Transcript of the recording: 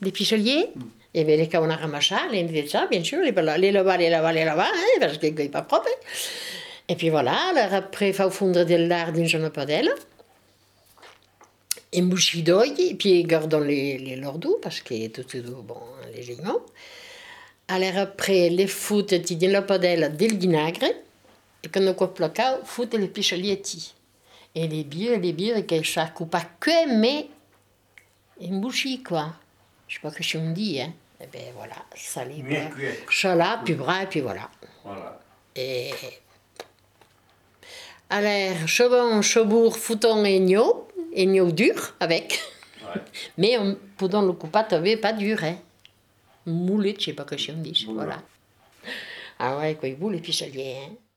des picheliers. Et bien, les cas, on a ramassé ça, les ça, bien sûr, les là-bas, hein, parce que c'est pas propre. Hein. Et puis voilà, alors après, il faut fondre de l'art dans une padelle. Et mouchi d'oeil, et puis gardons les lordous, parce que tout est bon, légèrement. Alors après, les foutent dans la padelle del vinagre, et quand on coupe le cas, foutent les picheliers. Et les bières, que ça coupe pas que, mais un bouchi, quoi. Je sais pas que je me dis, hein. Et bien voilà, ça les ça là, puis bras, et puis voilà. Et alors, chevon, chebourg, fouton et gnos dur avec. Ouais. Mais pendant le coupat, t'avais pas dur, hein. Moulette, je sais pas que je me dis, voilà. Ah ouais, quoi, il boule et puis ça y est, hein.